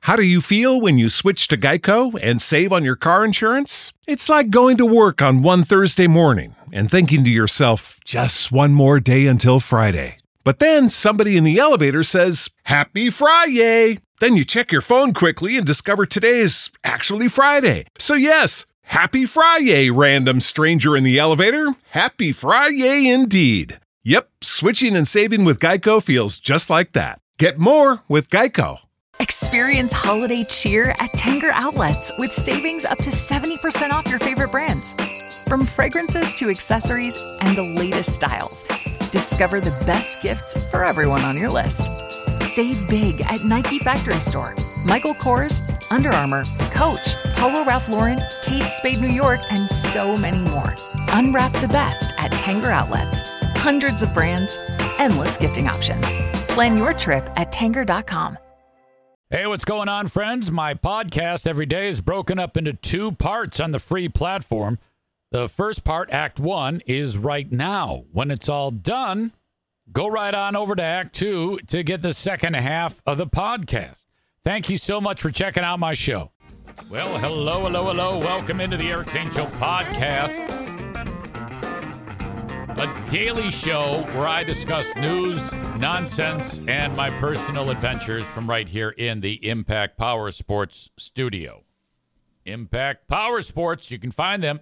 How do you feel when you switch to Geico and save on your car insurance? It's like going to work on one Thursday morning and thinking to yourself, just one more day until Friday. But then somebody in the elevator says, Happy Friday! Then you check your phone quickly and discover today is actually Friday. So yes, Happy Friday, random stranger in the elevator. Happy Friday indeed. Yep, switching and saving with Geico feels just like that. Get more with Geico. Experience holiday cheer at Tanger Outlets with savings up to 70% off your favorite brands. From fragrances to accessories and the latest styles, discover the best gifts for everyone on your list. Save big at Nike Factory Store, Michael Kors, Under Armour, Coach, Polo Ralph Lauren, Kate Spade New York, and so many more. Unwrap the best at Tanger Outlets. Hundreds of brands, endless gifting options. Plan your trip at Tanger.com. Hey, what's going on, friends? My podcast every day is broken up into 2 parts on the free platform. The first part, Act 1, is right now. When it's all done, go right on over to Act 2 to get the second half of the podcast. Thank you so much for checking out my show. Well, hello. Welcome into the Eric Zane Show podcast. A daily show where I discuss news, nonsense, and my personal adventures from right here in the Impact Power Sports studio. Impact Power Sports, you can find them,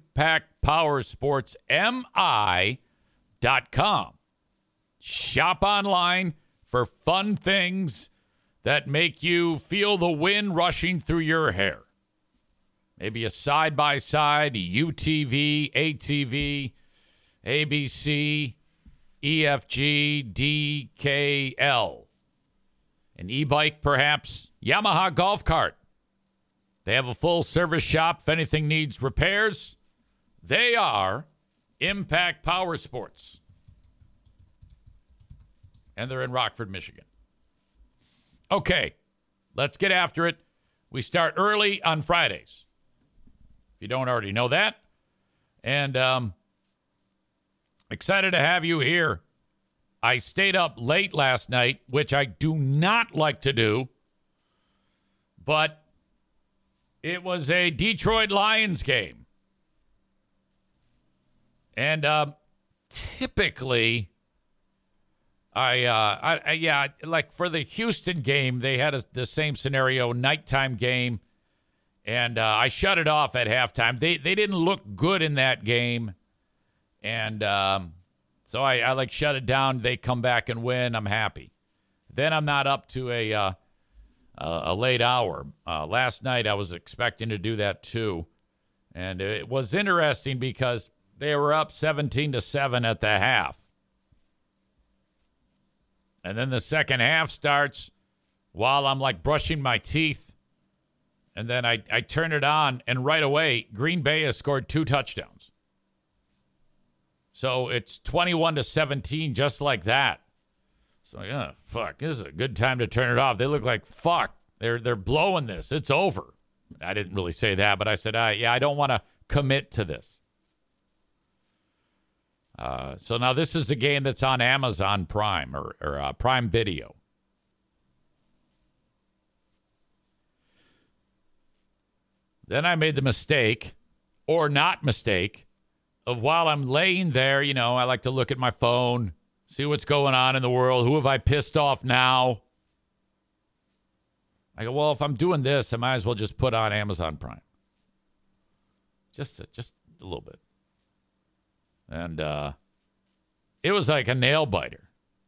impactpowersportsmi.com. Shop online for fun things that make you feel the wind rushing through your hair. Maybe a side-by-side, a UTV, ATV, ABC, EFG, DKL. An e-bike, perhaps. Yamaha golf cart. They have a full service shop. If anything needs repairs, they are Impact Power Sports. And they're in Rockford, Michigan. Okay, let's get after it. We start early on Fridays. If you don't already know that. And excited to have you here. I stayed up late last night, which I do not like to do. But it was a Detroit Lions game. And typically, like for the Houston game, they had the same scenario, nighttime game. And I shut it off at halftime. They didn't look good in that game. And so I like shut it down. They come back and win. I'm happy. Then I'm not up to a late hour. Last night I was expecting to do that too. And it was interesting because they were up 17-7 at the half. And then the second half starts while I'm like brushing my teeth. And then I turn it on, and right away, Green Bay has scored 2 touchdowns. So it's 21-17 just like that. So, yeah, fuck, this is a good time to turn it off. They look like, fuck, they're blowing this. It's over. I didn't really say that, but I said, I don't want to commit to this. So now this is the game that's on Amazon Prime or Prime Video. Then I made the mistake, or not mistake, of while I'm laying there, you know, I like to look at my phone, see what's going on in the world. Who have I pissed off now? I go, well, if I'm doing this, I might as well just put on Amazon Prime. Just a little bit. And it was like a nail biter.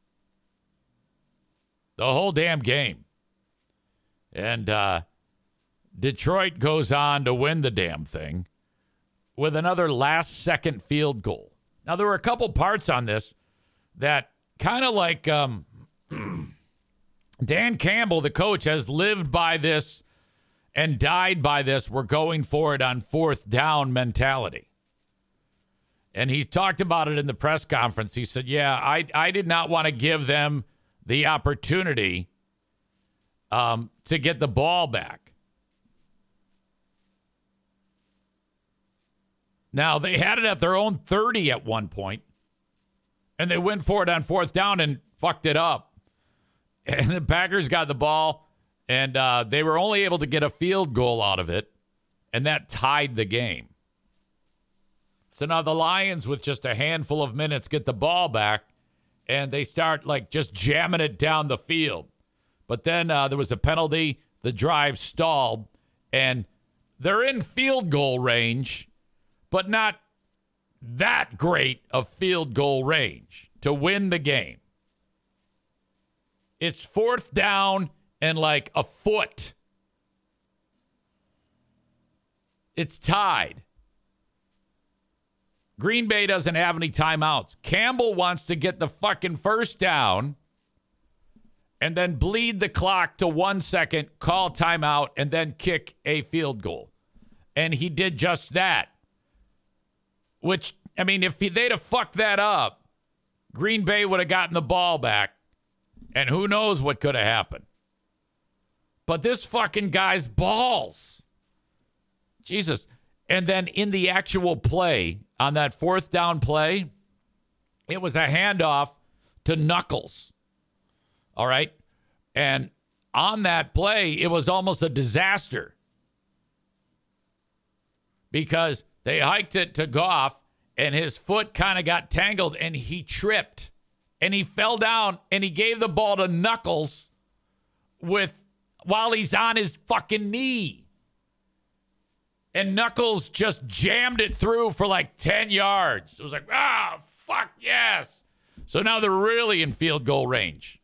The whole damn game. And Detroit goes on to win the damn thing with another last-second field goal. Now, there were a couple parts on this that kind of like Dan Campbell, the coach, has lived by this and died by this. We're going for it on 4th down mentality. And he talked about it in the press conference. He said, yeah, I did not want to give them the opportunity to get the ball back. Now, they had it at their own 30 at one point, and they went for it on 4th down and fucked it up. And the Packers got the ball And they were only able to get a field goal out of it, and that tied the game. So now the Lions, with just a handful of minutes, get the ball back, and they start, like, just jamming it down the field. But then there was a penalty. The drive stalled, and they're in field goal range, but not that great of field goal range to win the game. It's 4th down and like a foot. It's tied. Green Bay doesn't have any timeouts. Campbell wants to get the fucking first down and then bleed the clock to 1 second, call timeout, and then kick a field goal. And he did just that. Which, I mean, if they'd have fucked that up, Green Bay would have gotten the ball back, and who knows what could have happened. But this fucking guy's balls. Jesus. And then in the actual play, on that 4th down play, it was a handoff to Knuckles. All right? And on that play, it was almost a disaster. Because they hiked it to Goff, and his foot kind of got tangled, and he tripped. And he fell down, and he gave the ball to Knuckles while he's on his fucking knee. And Knuckles just jammed it through for like 10 yards. It was like, fuck yes. So now they're really in field goal range.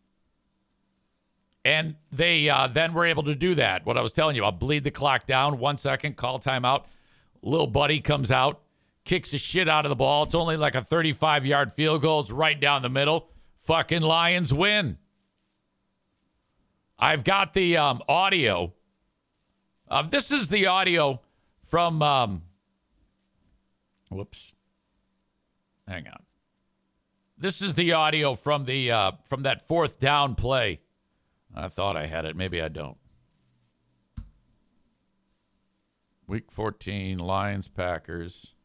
And they then were able to do that. What I was telling you, I'll bleed the clock down 1 second, call timeout. Little buddy comes out, kicks the shit out of the ball. It's only like a 35-yard field goal. It's right down the middle. Fucking Lions win. I've got the audio. This is the audio from, whoops. Hang on. This is the audio from from that 4th down play. I thought I had it. Maybe I don't. Week 14, Lions, Packers.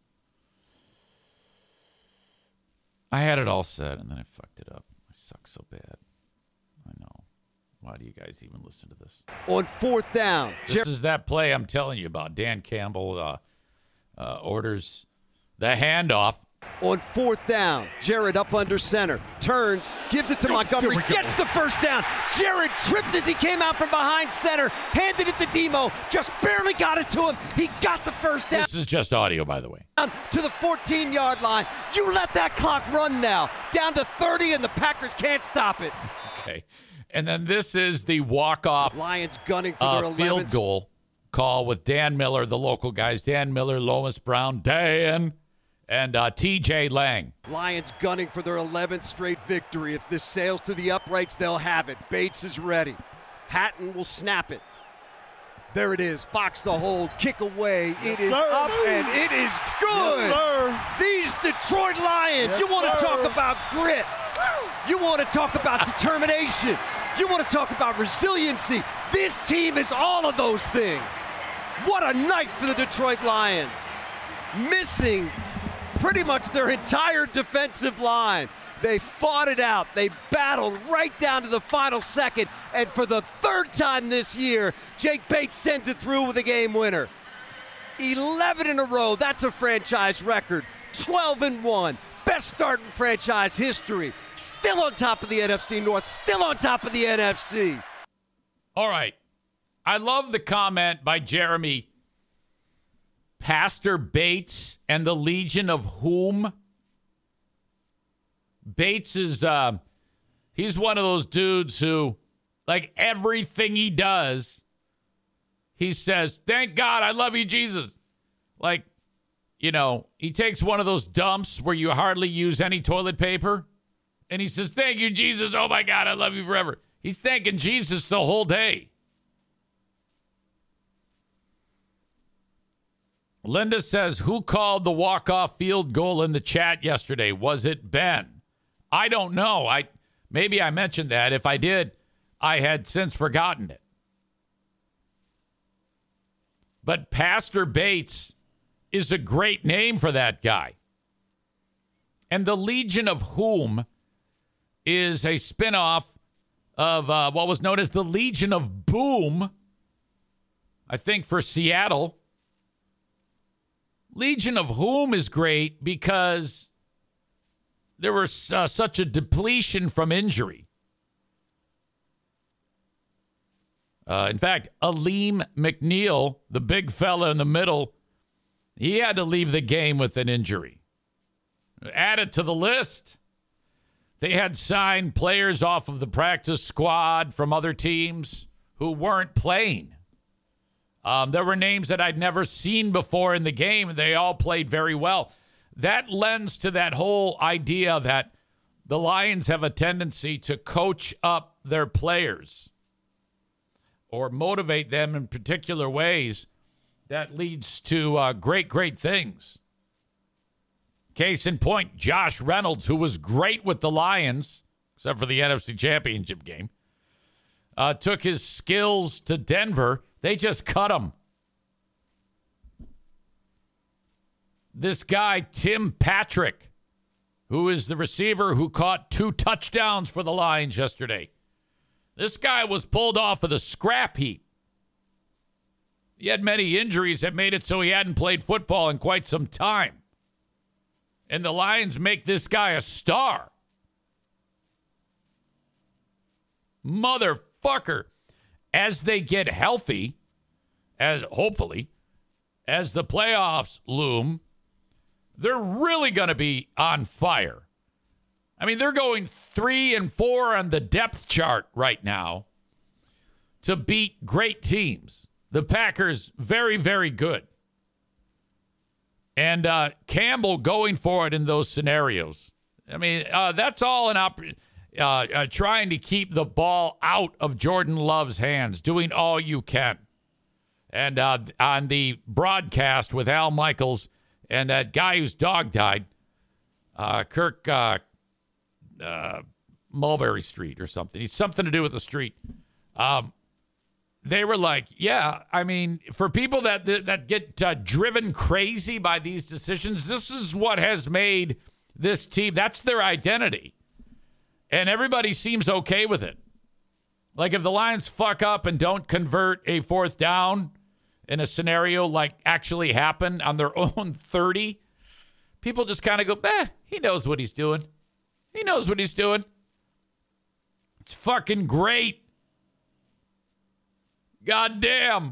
I had it all set, and then I fucked it up. I suck so bad. I know. Why do you guys even listen to this? On 4th down. This is that play I'm telling you about. Dan Campbell orders the handoff. On 4th down, Jared up under center, turns, gives it to Montgomery, gets the first down. Jared tripped as he came out from behind center, handed it to Demo, just barely got it to him. He got the first down. This is just audio, by the way. To the 14-yard line. You let that clock run now. Down to 30, and the Packers can't stop it. Okay. And then this is the walk-off Lions gunning for their 11th field goal call with Dan Miller, the local guys. Dan Miller, Lomas Brown, Dan, and TJ Lang. Lions gunning for their 11th straight victory. If this sails to the uprights, they'll have it. Bates is ready. Hatton will snap it. There it is. Fox the hold. Kick away. It is up, and it is good. Yes, These Detroit Lions, you want to talk about grit. You want to talk about determination. You want to talk about resiliency. This team is all of those things. What a night for the Detroit Lions. Missing pretty much their entire defensive line. They fought it out. They battled right down to the final second. And for the 3rd time this year, Jake Bates sends it through with a game winner. 11 in a row. That's a franchise record. 12-1. Best start in franchise history. Still on top of the NFC North. Still on top of the NFC. All right. I love the comment by Jeremy. Pastor Bates and the Legion of whom? Bates is, he's one of those dudes who, like, everything he does, he says, thank God, I love you, Jesus. Like, you know, he takes one of those dumps where you hardly use any toilet paper, and he says, thank you, Jesus. Oh, my God, I love you forever. He's thanking Jesus the whole day. Linda says, who called the walk-off field goal in the chat yesterday? Was it Ben? I don't know. Maybe I mentioned that. If I did, I had since forgotten it. But Pastor Bates is a great name for that guy. And the Legion of Whom is a spinoff of what was known as the Legion of Boom, I think for Seattle. Legion of Whom is great because there was such a depletion from injury. In fact, Aleem McNeil, the big fella in the middle, he had to leave the game with an injury. Added to the list, they had signed players off of the practice squad from other teams who weren't playing. There were names that I'd never seen before in the game, and they all played very well. That lends to that whole idea that the Lions have a tendency to coach up their players or motivate them in particular ways that leads to great things. Case in point, Josh Reynolds, who was great with the Lions, except for the NFC Championship game, took his skills to Denver. They just cut him. This guy, Tim Patrick, who is the receiver who caught 2 touchdowns for the Lions yesterday. This guy was pulled off of the scrap heap. He had many injuries that made it so he hadn't played football in quite some time. And the Lions make this guy a star. Motherfucker. As they get healthy, hopefully, as the playoffs loom, they're really going to be on fire. I mean, they're going 3-4 on the depth chart right now to beat great teams. The Packers, very, very good. And Campbell going for it in those scenarios. I mean, that's all trying to keep the ball out of Jordan Love's hands, doing all you can. And on the broadcast with Al Michaels and that guy whose dog died, Kirk Mulberry Street or something. He's something to do with the street. They were like, yeah, I mean, for people that get driven crazy by these decisions, this is what has made this team. That's their identity. And everybody seems okay with it. Like if the Lions fuck up and don't convert a 4th down in a scenario like actually happened on their own 30, people just kind of go, he knows what he's doing. He knows what he's doing. It's fucking great. God damn.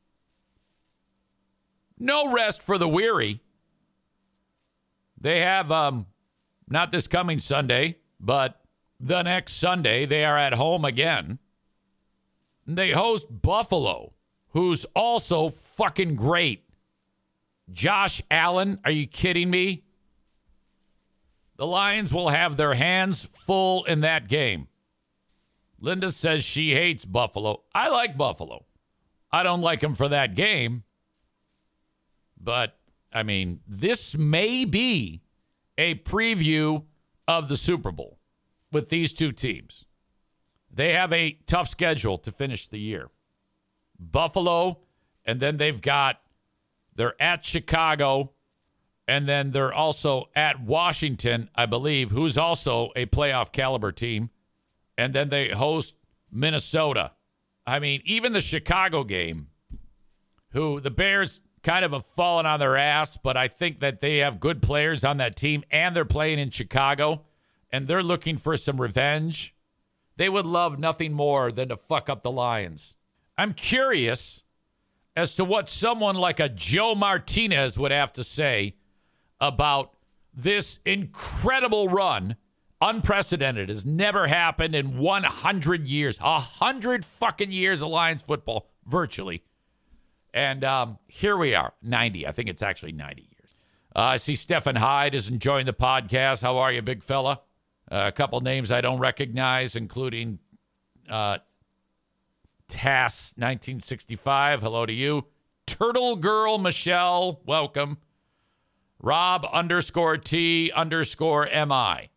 No rest for the weary. They have, not this coming Sunday, but the next Sunday, they are at home again. They host Buffalo, who's also fucking great. Josh Allen, are you kidding me? The Lions will have their hands full in that game. Linda says she hates Buffalo. I like Buffalo. I don't like them for that game. But, I mean, this may be a preview of the Super Bowl with these two teams. They have a tough schedule to finish the year. Buffalo, and then they're at Chicago, and then they're also at Washington, I believe, who's also a playoff caliber team. And then they host Minnesota. I mean, even the Chicago game, who the Bears kind of have fallen on their ass, but I think that they have good players on that team, and they're playing in Chicago, and they're looking for some revenge. They would love nothing more than to fuck up the Lions. I'm curious as to what someone like a Joe Martinez would have to say about this incredible run. Unprecedented. Has never happened in 100 years. 100 fucking years of Lions football, virtually. And here we are, 90. I think it's actually 90 years. I see Stephen Hyde is enjoying the podcast. How are you, big fella? A couple names I don't recognize, including Tass 1965. Hello to you. Turtle Girl Michelle, welcome. Rob _T_MI.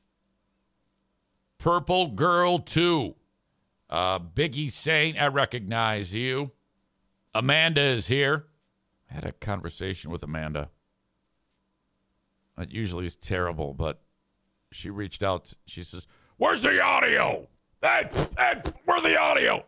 Purple Girl 2. Biggie Saint, I recognize you. Amanda is here. I had a conversation with Amanda. That usually is terrible, but she reached out. She says, "Where's the audio? Hey, where's the audio?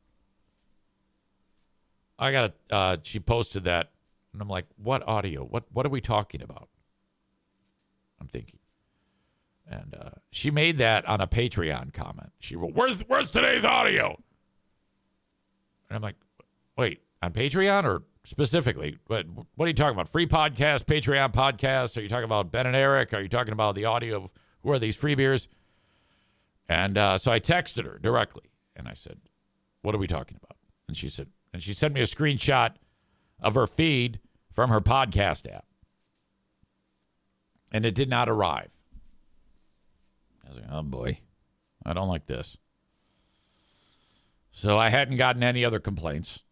I got she posted that, and I'm like, what audio? What are we talking about? I'm thinking. And she made that on a Patreon comment. She wrote, where's today's audio? And I'm like, wait, on Patreon or specifically? What are you talking about? Free podcast, Patreon podcast? Are you talking about Ben and Eric? Are you talking about the audio of who are these free beers? And so I texted her directly, and I said, what are we talking about? And she sent me a screenshot of her feed from her podcast app. And it did not arrive. I was like, oh boy, I don't like this. So I hadn't gotten any other complaints.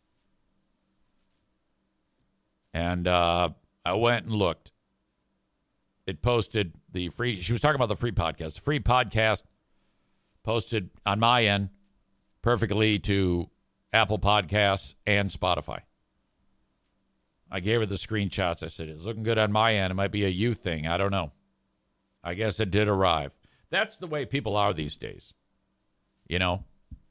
And I went and looked. It posted the free, she was talking about the free podcast. The free podcast posted on my end perfectly to Apple Podcasts and Spotify. I gave her the screenshots. I said, it's looking good on my end. It might be a you thing. I don't know. I guess it did arrive. That's the way people are these days. You know?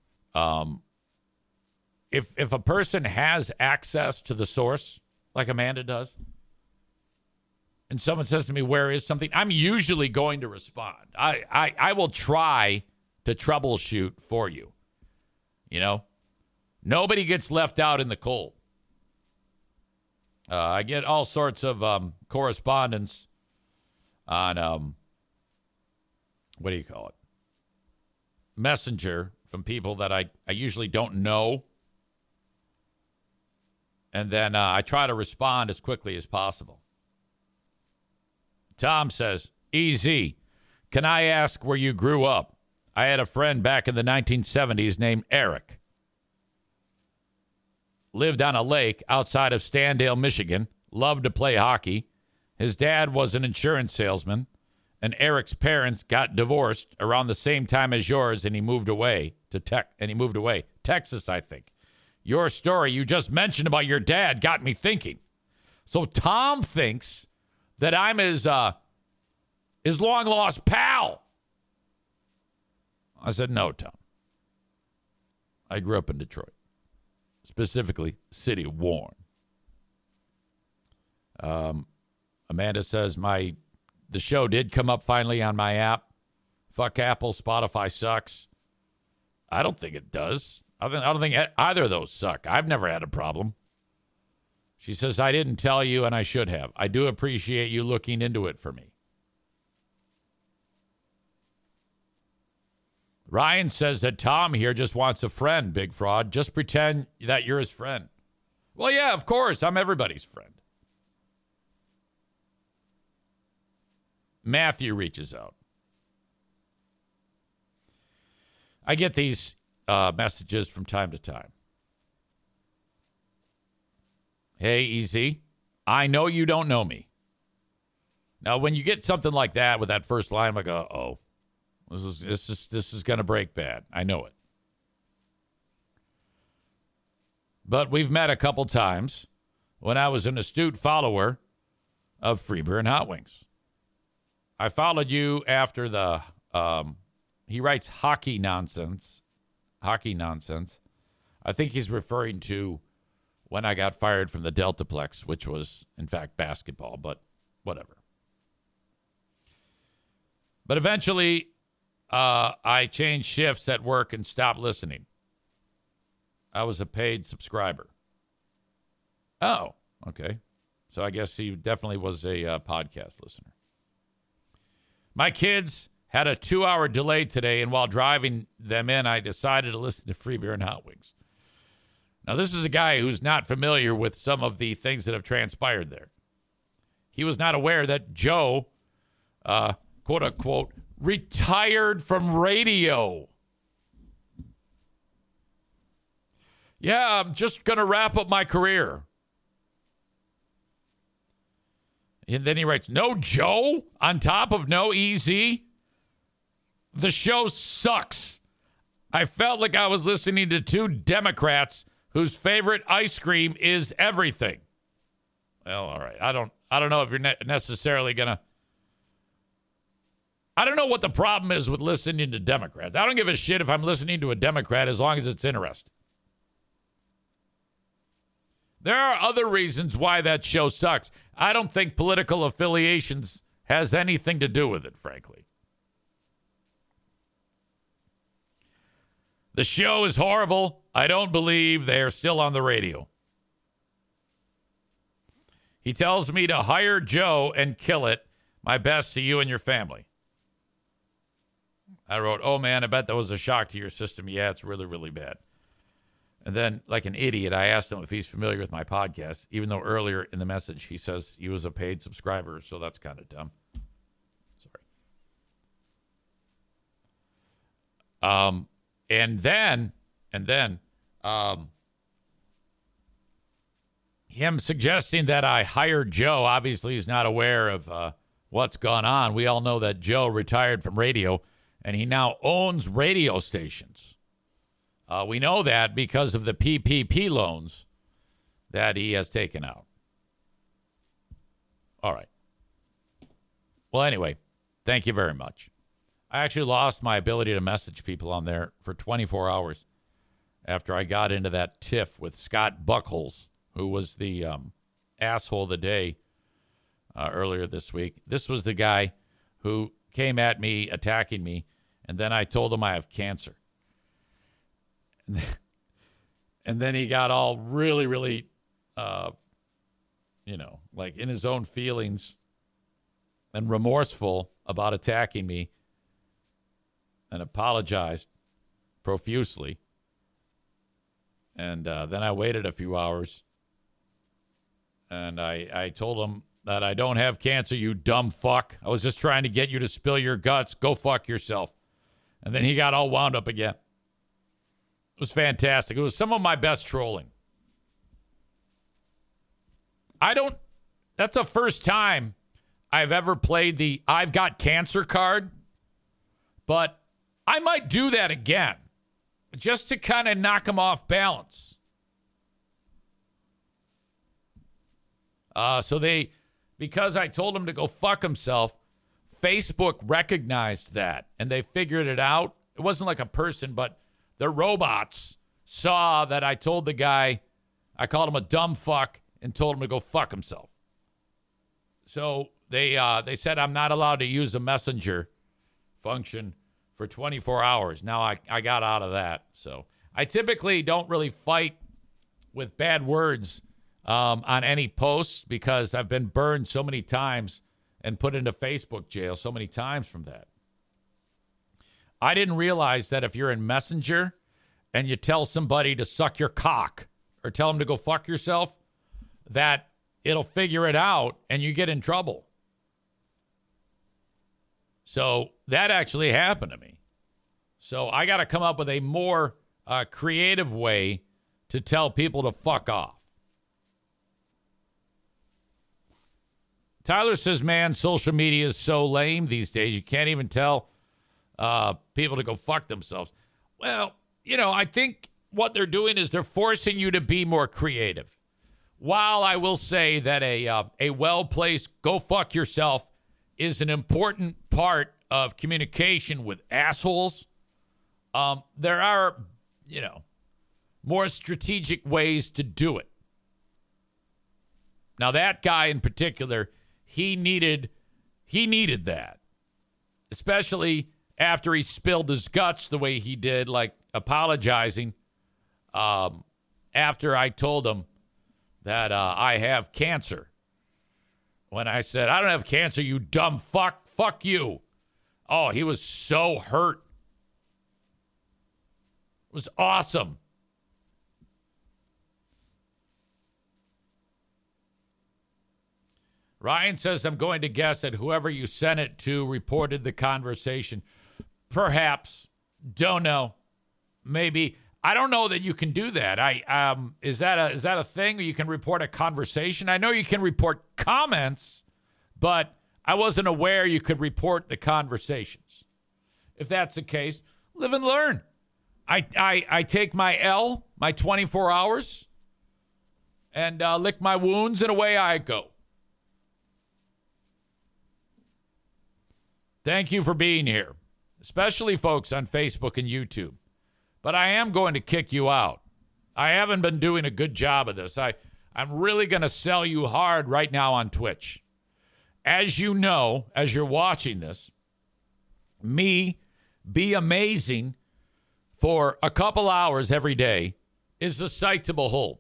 If a person has access to the source, like Amanda does, and someone says to me, where is something? I'm usually going to respond. I will try to troubleshoot for you. You know? Nobody gets left out in the cold. I get all sorts of correspondence on, what do you call it? Messenger from people that I usually don't know. And then I try to respond as quickly as possible. Tom says, easy. Can I ask where you grew up? I had a friend back in the 1970s named Eric. Lived on a lake outside of Standale, Michigan. Loved to play hockey. His dad was an insurance salesman. And Eric's parents got divorced around the same time as yours, and he moved away to Texas, I think. Your story you just mentioned about your dad got me thinking. So Tom thinks that I'm his long-lost pal. I said, no, Tom. I grew up in Detroit. Specifically, City of Warren. Amanda says the show did come up finally on my app. Fuck Apple, Spotify sucks. I don't think it does. I don't think either of those suck. I've never had a problem. She says, I didn't tell you, and I should have. I do appreciate you looking into it for me. Ryan says that Tom here just wants a friend, Big Fraud. Just pretend that you're his friend. Well, yeah, of course. I'm everybody's friend. Matthew reaches out. I get these messages from time to time. Hey, Easy, I know you don't know me. Now, when you get something like that with that first line, I'm like, uh-oh. This is going to break bad. I know it. But we've met a couple times when I was an astute follower of Free Beer and Hot Wings. I followed you after the, he writes hockey nonsense. Hockey nonsense. I think he's referring to when I got fired from the Deltaplex, which was, in fact, basketball, but whatever. But eventually, I changed shifts at work and stopped listening. I was a paid subscriber. Oh, okay. So I guess he definitely was a podcast listener. My kids had a 2-hour delay today, and while driving them in, I decided to listen to Free Beer and Hot Wings. Now, this is a guy who's not familiar with some of the things that have transpired there. He was not aware that Joe, quote unquote, retired from radio. Yeah, I'm just going to wrap up my career. And then he writes, no Joe on top of no Easy. The show sucks. I felt like I was listening to two Democrats whose favorite ice cream is everything. Well, all right. I don't know if you're necessarily going to I don't know what the problem is with listening to Democrats. I don't give a shit if I'm listening to a Democrat as long as it's interesting. There are other reasons why that show sucks. I don't think political affiliations has anything to do with it, frankly. The show is horrible. I don't believe they are still on the radio. He tells me to hire Joe and kill it. My best to you and your family. I wrote, oh, man, I bet that was a shock to your system. Yeah, it's really, really bad. And then, like an idiot, I asked him if he's familiar with my podcast, even though earlier in the message he says he was a paid subscriber, so that's kind of dumb. Sorry. And then, him suggesting that I hired Joe, obviously he's not aware of what's gone on. We all know that Joe retired from radio, and he now owns radio stations. We know that because of the PPP loans that he has taken out. All right. Well, anyway, thank you very much. I actually lost my ability to message people on there for 24 hours after I got into that tiff with Scott Buckles, who was the asshole of the day earlier this week. This was the guy who came at me, attacking me, and then I told him I have cancer. And then he got all really, really, like in his own feelings and remorseful about attacking me and apologized profusely. And then I waited a few hours and I told him that I don't have cancer, you dumb fuck. I was just trying to get you to spill your guts. Go fuck yourself. And then he got all wound up again. It was fantastic. It was some of my best trolling. That's the first time I've ever played the I've got cancer card, but I might do that again just to kind of knock him off balance. Because I told him to go fuck himself, Facebook recognized that and they figured it out. It wasn't like a person, but the robots saw that I told the guy, I called him a dumb fuck and told him to go fuck himself. So they said I'm not allowed to use the messenger function for 24 hours. Now I got out of that. So I typically don't really fight with bad words on any posts because I've been burned so many times and put into Facebook jail so many times from that. I didn't realize that if you're in Messenger and you tell somebody to suck your cock or tell them to go fuck yourself, that it'll figure it out and you get in trouble. So that actually happened to me. So I got to come up with a more creative way to tell people to fuck off. Tyler says, man, social media is so lame these days. You can't even tell people to go fuck themselves. Well, I think what they're doing is they're forcing you to be more creative. While I will say that a well-placed go fuck yourself is an important part of communication with assholes, there are, more strategic ways to do it. Now, that guy in particular, he needed that, especially after he spilled his guts the way he did, like apologizing after I told him that I have cancer. When I said, I don't have cancer, you dumb fuck. Fuck you. Oh, he was so hurt. It was awesome. Ryan says, I'm going to guess that whoever you sent it to reported the conversation. Perhaps. Don't know. Maybe. I don't know that you can do that. Is that a thing where you can report a conversation? I know you can report comments, but I wasn't aware you could report the conversations. If that's the case, live and learn. I take my L, my 24 hours, and lick my wounds, and away I go. Thank you for being here, especially folks on Facebook and YouTube. But I am going to kick you out. I haven't been doing a good job of this. I'm really going to sell you hard right now on Twitch. As you know, as you're watching this, me be amazing for a couple hours every day is a sight to behold.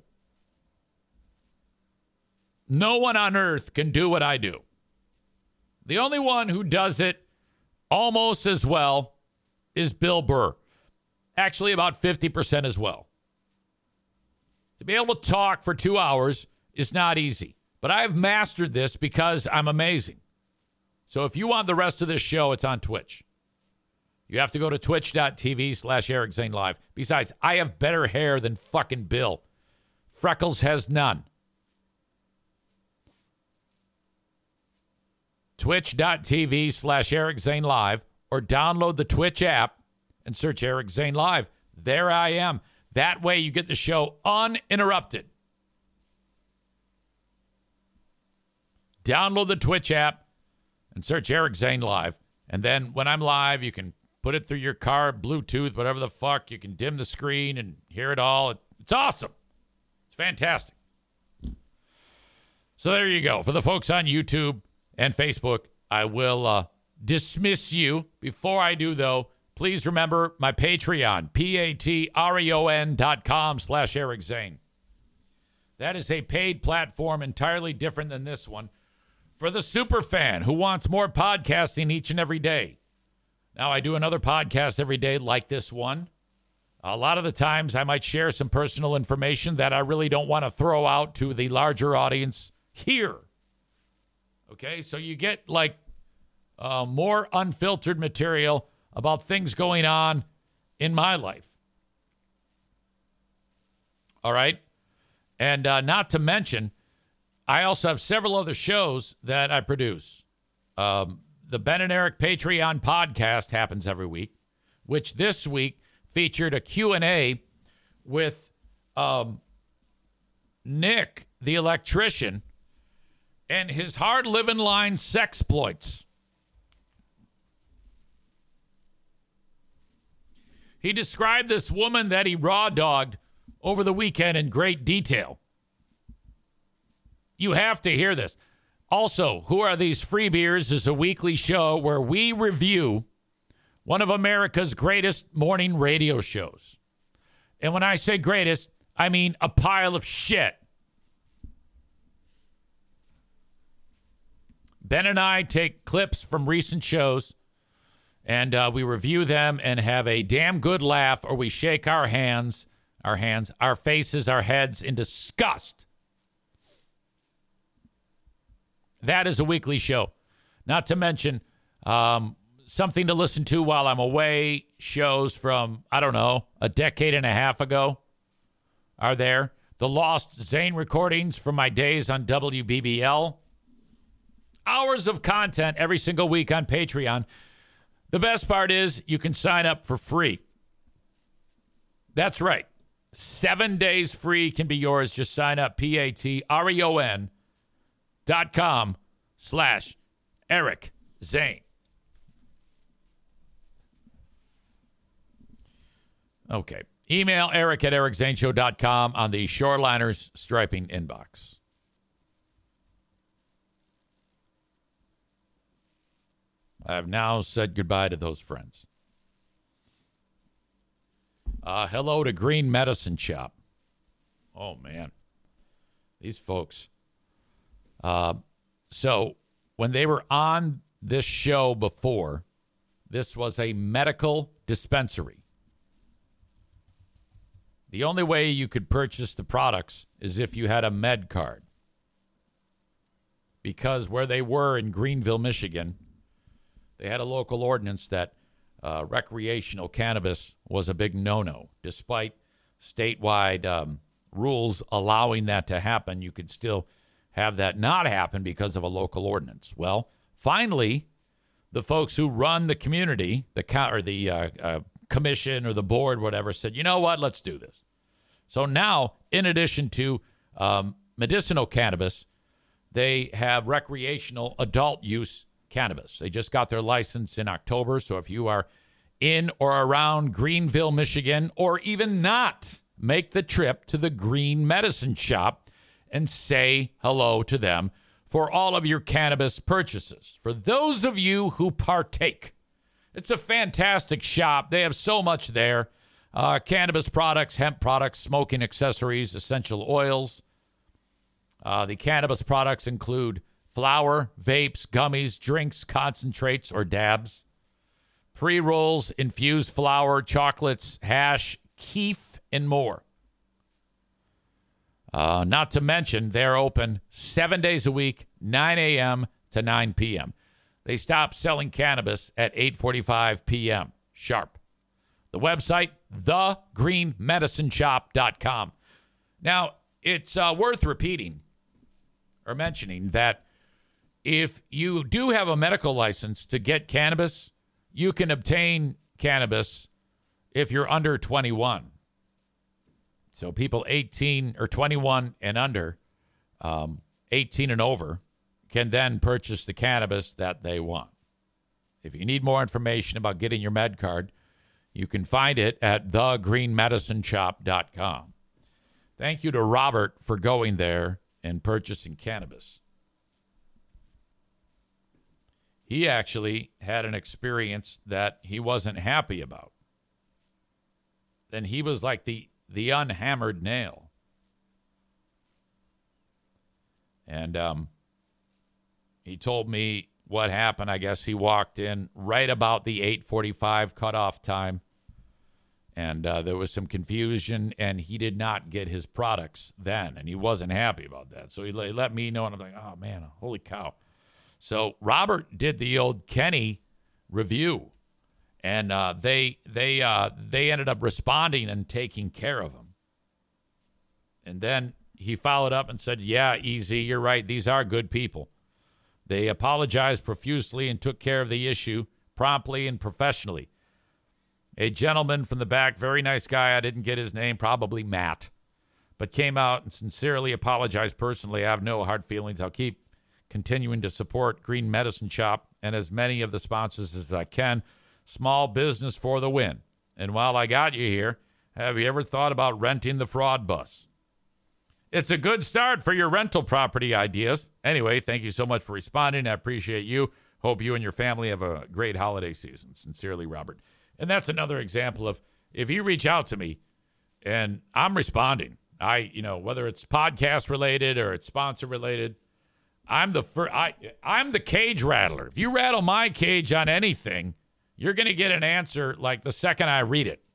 No one on earth can do what I do. The only one who does it almost as well is Bill Burr. Actually, about 50% as well. To be able to talk for 2 hours is not easy. But I've mastered this because I'm amazing. So if you want the rest of this show, it's on Twitch. You have to go to twitch.tv/Eric Zane Live. Besides, I have better hair than fucking Bill. Freckles has none. Twitch.tv/Eric Zane Live, or download the Twitch app and search Eric Zane Live. There I am. That way you get the show uninterrupted. Download the Twitch app and search Eric Zane Live. And then when I'm live, you can put it through your car, Bluetooth, whatever the fuck. You can dim the screen and hear it all. It's awesome. It's fantastic. So there you go. For the folks on YouTube and Facebook, I will dismiss you. Before I do, though, please remember my Patreon, patreon.com/Eric Zane. That is a paid platform entirely different than this one for the super fan who wants more podcasting each and every day. Now, I do another podcast every day like this one. A lot of the times I might share some personal information that I really don't want to throw out to the larger audience here. Okay, so you get like more unfiltered material about things going on in my life. All right? And not to mention, I also have several other shows that I produce. The Ben and Eric Patreon podcast happens every week, which this week featured a Q&A with Nick, the electrician, and his hard-living line sexploits. He described this woman that he raw-dogged over the weekend in great detail. You have to hear this. Also, Who Are These Free Beers is a weekly show where we review one of America's greatest morning radio shows. And when I say greatest, I mean a pile of shit. Ben and I take clips from recent shows, and we review them and have a damn good laugh, or we shake our faces, our heads in disgust. That is a weekly show. Not to mention something to listen to while I'm away. Shows from, I don't know, a decade and a half ago are there. The Lost Zane recordings from my days on WBBL. Hours of content every single week on Patreon. The best part is you can sign up for free. That's right. 7 days free can be yours. Just sign up. patreon.com/Eric Zane. Okay. Email eric@ericzaneshow.com on the Shoreliners Striping inbox. I have now said goodbye to those friends. Hello to Green Medicine Shop. Oh, man. These folks. So when they were on this show before, this was a medical dispensary. The only way you could purchase the products is if you had a med card. Because where they were in Greenville, Michigan, they had a local ordinance that recreational cannabis was a big no-no. Despite statewide rules allowing that to happen, you could still have that not happen because of a local ordinance. Well, finally, the folks who run the community, the commission or the board, whatever, said, you know what, let's do this. So now, in addition to medicinal cannabis, they have recreational adult use Cannabis. They just got their license in October, so if you are in or around Greenville, Michigan, or even not, make the trip to the Green Medicine Shop and say hello to them for all of your cannabis purchases. For those of you who partake, it's a fantastic shop. They have so much there. Cannabis products, hemp products, smoking accessories, essential oils. The cannabis products include flower, vapes, gummies, drinks, concentrates, or dabs, pre-rolls, infused flower, chocolates, hash, keef, and more. Not to mention, they're open 7 days a week, 9 a.m. to 9 p.m. They stop selling cannabis at 8:45 p.m. sharp. The website, thegreenmedicineshop.com. Now, it's worth repeating or mentioning that if you do have a medical license to get cannabis, you can obtain cannabis if you're under 21. So people 18 or 21 and under, 18 and over, can then purchase the cannabis that they want. If you need more information about getting your med card, you can find it at thegreenmedicineshop.com. Thank you to Robert for going there and purchasing cannabis. He actually had an experience that he wasn't happy about. Then he was like the unhammered nail. And he told me what happened. I guess he walked in right about the 8:45 cutoff time. And there was some confusion, and he did not get his products then, and he wasn't happy about that. So he let me know, and I'm like, oh, man, holy cow. So Robert did the old Kenny review, and they ended up responding and taking care of him. And then he followed up and said, yeah, easy, you're right, these are good people. They apologized profusely and took care of the issue promptly and professionally. A gentleman from the back, very nice guy, I didn't get his name, probably Matt, but came out and sincerely apologized personally. I have no hard feelings. I'll keep continuing to support Green Medicine Shop and as many of the sponsors as I can. Small business for the win. And while I got you here, have you ever thought about renting the fraud bus? It's a good start for your rental property ideas. Anyway, thank you so much for responding. I appreciate you. Hope you and your family have a great holiday season. Sincerely, Robert. And that's another example of if you reach out to me and I'm responding, whether it's podcast related or it's sponsor related, I'm the cage rattler. If you rattle my cage on anything, you're going to get an answer like the second I read it.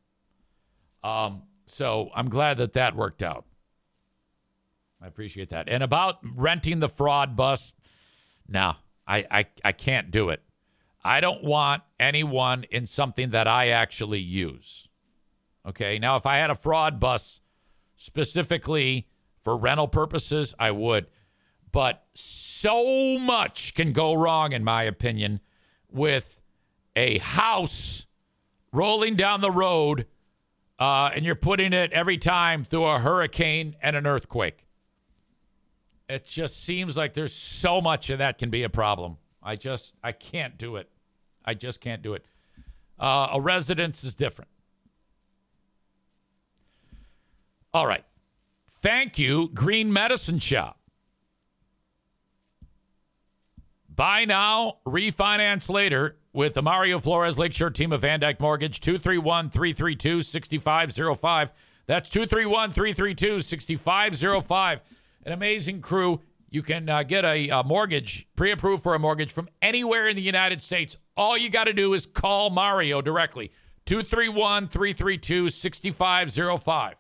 So I'm glad that worked out. I appreciate that. And about renting the fraud bus, no, I can't do it. I don't want anyone in something that I actually use. Okay, now if I had a fraud bus specifically for rental purposes, I would. But so much can go wrong, in my opinion, with a house rolling down the road and you're putting it every time through a hurricane and an earthquake. It just seems like there's so much of that can be a problem. I can't do it. I just can't do it. A residence is different. All right. Thank you, Green Medicine Shop. Buy now, refinance later with the Mario Flores Lakeshore team of Van Dyke Mortgage, 231-332-6505. That's 231-332-6505. An amazing crew. You can get a mortgage, pre-approved for a mortgage from anywhere in the United States. All you got to do is call Mario directly, 231-332-6505.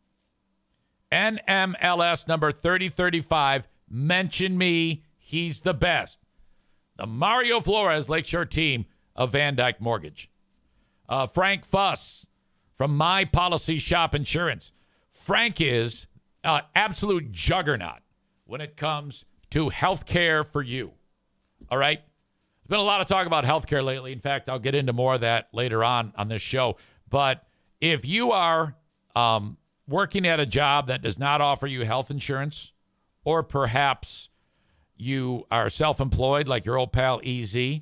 NMLS number 3035. Mention me. He's the best. The Mario Flores Lakeshore team of Van Dyke Mortgage. Frank Fuss from My Policy Shop Insurance. Frank is an absolute juggernaut when it comes to health care for you. All right? There's been a lot of talk about health care lately. In fact, I'll get into more of that later on this show. But if you are working at a job that does not offer you health insurance, or perhaps you are self-employed like your old pal EZ,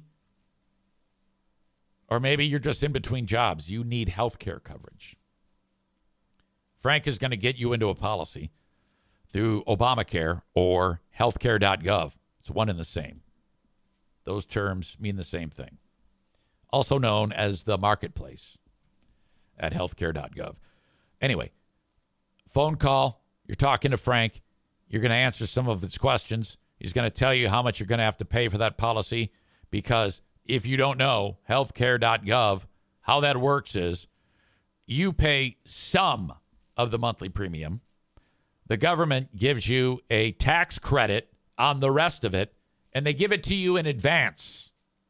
or maybe you're just in between jobs. You need health care coverage. Frank is going to get you into a policy through Obamacare or healthcare.gov. It's one and the same. Those terms mean the same thing. Also known as the marketplace at healthcare.gov. Anyway, phone call. You're talking to Frank. You're going to answer some of his questions. He's going to tell you how much you're going to have to pay for that policy, because if you don't know, healthcare.gov, how that works is you pay some of the monthly premium. The government gives you a tax credit on the rest of it, and they give it to you in advance.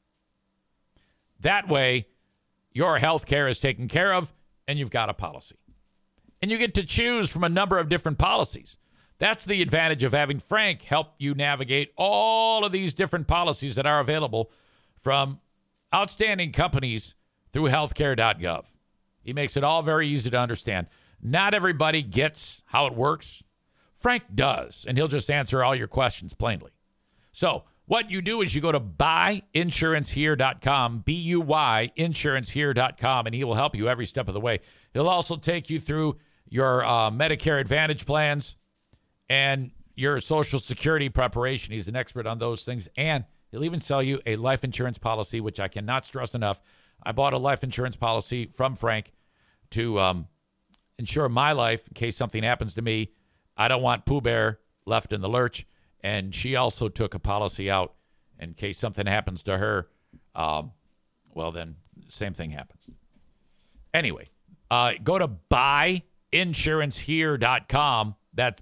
That way, your health care is taken care of, and you've got a policy. And you get to choose from a number of different policies. That's the advantage of having Frank help you navigate all of these different policies that are available from outstanding companies through healthcare.gov. He makes it all very easy to understand. Not everybody gets how it works. Frank does, and he'll just answer all your questions plainly. So what you do is you go to buyinsurancehere.com, buyinsurancehere.com, and he will help you every step of the way. He'll also take you through your Medicare Advantage plans and your Social Security preparation. He's an expert on those things, and he'll even sell you a life insurance policy, which I cannot stress enough. I bought a life insurance policy from Frank to insure my life in case something happens to me. I don't want Pooh Bear left in the lurch. And she also took a policy out in case something happens to her. Well, then same thing happens. Anyway, go to buyinsurancehere.com. That's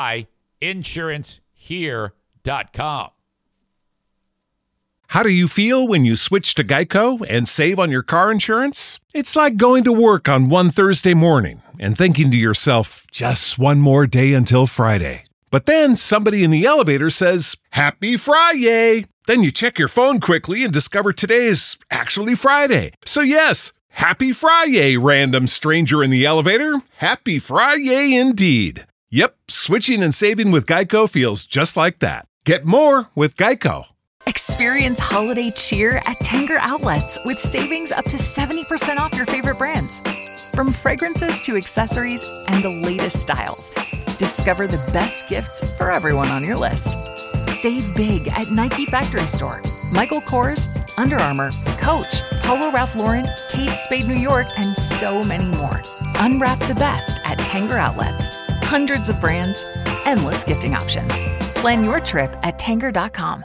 buyinsurancehere.com. How do you feel when you switch to Geico and save on your car insurance? It's like going to work on one Thursday morning and thinking to yourself, just one more day until Friday. But then somebody in the elevator says, Happy Friday! Then you check your phone quickly and discover today is actually Friday. So yes, Happy Friday, random stranger in the elevator. Happy Friday indeed. Yep, switching and saving with Geico feels just like that. Get more with Geico. Experience holiday cheer at Tanger Outlets with savings up to 70% off your favorite brands. From fragrances to accessories and the latest styles, discover the best gifts for everyone on your list. Save big at Nike Factory Store, Michael Kors, Under Armour, Coach, Polo Ralph Lauren, Kate Spade New York, and so many more. Unwrap the best at Tanger Outlets. Hundreds of brands, endless gifting options. Plan your trip at Tanger.com.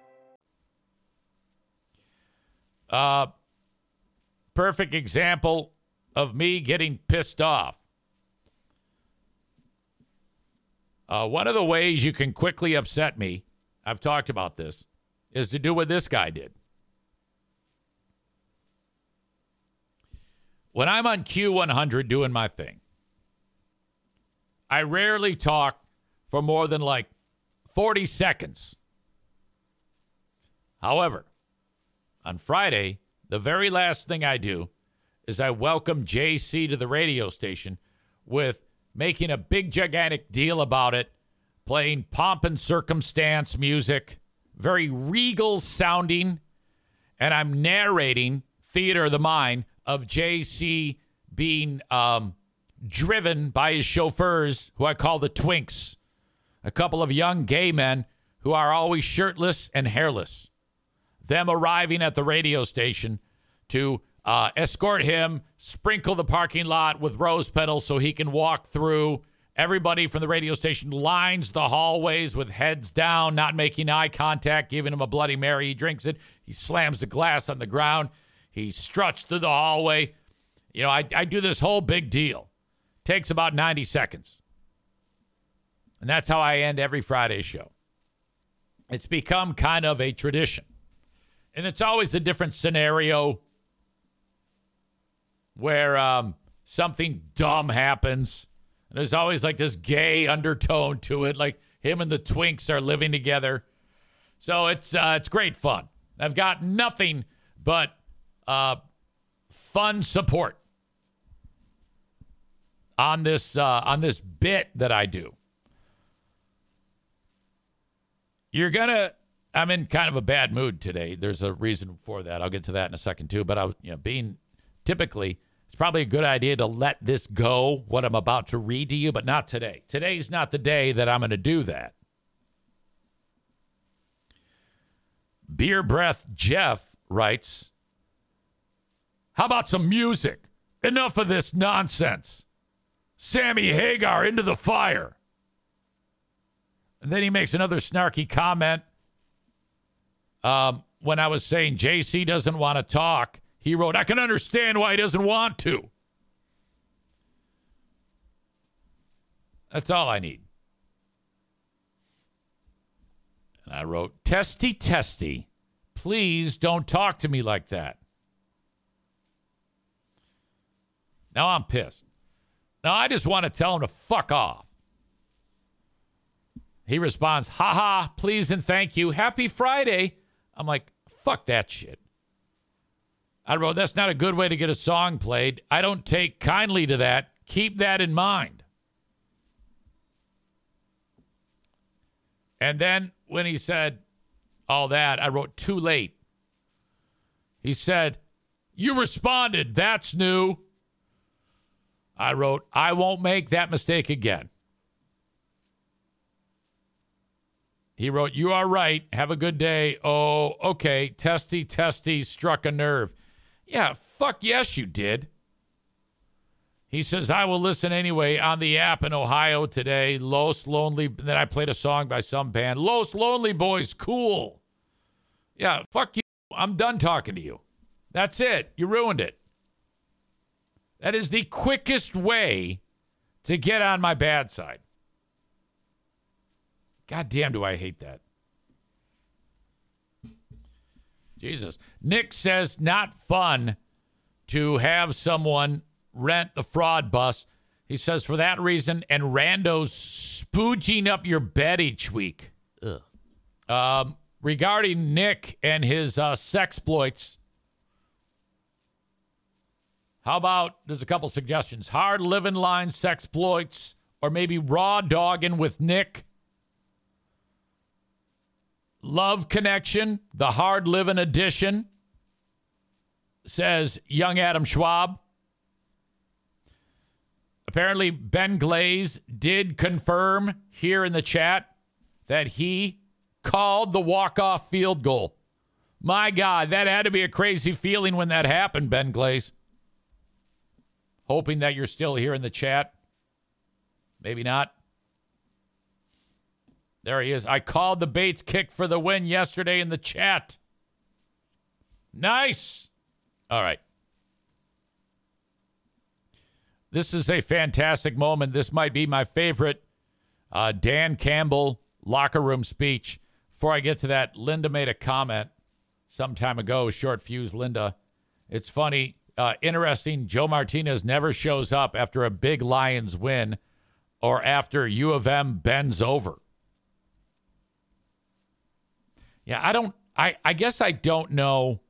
Perfect example of me getting pissed off. One of the ways you can quickly upset me, I've talked about this, is to do what this guy did. When I'm on Q100 doing my thing, I rarely talk for more than like 40 seconds. However, on Friday, the very last thing I do is I welcome JC to the radio station with making a big, gigantic deal about it, playing pomp and circumstance music, very regal sounding, and I'm narrating Theater of the Mind of JC being driven by his chauffeurs, who I call the Twinks, a couple of young gay men who are always shirtless and hairless. Them arriving at the radio station to escort him, sprinkle the parking lot with rose petals so he can walk through. Everybody from the radio station lines the hallways with heads down, not making eye contact, giving him a Bloody Mary. He drinks it. He slams the glass on the ground. He struts through the hallway. You know, I do this whole big deal. Takes about 90 seconds. And that's how I end every Friday show. It's become kind of a tradition. And it's always a different scenario where something dumb happens. And there's always like this gay undertone to it, like him and the Twinks are living together. So it's great fun. I've got nothing but fun support on this bit that I do. I'm in kind of a bad mood today. There's a reason for that. I'll get to that in a second too. But typically, it's probably a good idea to let this go, what I'm about to read to you, but not today. Today's not the day that I'm going to do that. Beer Breath Jeff writes, how about some music? Enough of this nonsense. Sammy Hagar into the fire. And then he makes another snarky comment. When I was saying JC doesn't want to talk, he wrote, I can understand why he doesn't want to. That's all I need. And I wrote, testy, please don't talk to me like that. Now I'm pissed. Now I just want to tell him to fuck off. He responds, haha, please and thank you. Happy Friday. I'm like, fuck that shit. I wrote, that's not a good way to get a song played. I don't take kindly to that. Keep that in mind. And then when he said all that, I wrote, too late. He said, you responded. That's new. I wrote, I won't make that mistake again. He wrote, you are right. Have a good day. Oh, okay. Testy, struck a nerve. Yeah, fuck yes, you did. He says, I will listen anyway on the app in Ohio today. Los Lonely. Then I played a song by some band. Los Lonely Boys, cool. Yeah, fuck you. I'm done talking to you. That's it. You ruined it. That is the quickest way to get on my bad side. God damn, do I hate that. Jesus. Nick says, not fun to have someone rent the fraud bus. He says, for that reason, and randos spooging up your bed each week. Ugh. Regarding Nick and his sexploits, how about, there's a couple suggestions, hard living line sexploits, or maybe raw dogging with Nick. Love Connection, the hard living edition, says young Adam Schwab. Apparently, Ben Glaze did confirm here in the chat that he called the walk-off field goal. My God, that had to be a crazy feeling when that happened, Ben Glaze. Hoping that you're still here in the chat. Maybe not. There he is. I called the Bates kick for the win yesterday in the chat. Nice. All right. This is a fantastic moment. This might be my favorite Dan Campbell locker room speech. Before I get to that, Linda made a comment some time ago. Short fuse, Linda. It's funny. Interesting. Joe Martinez never shows up after a big Lions win or after U of M bends over. Yeah, I guess I don't know.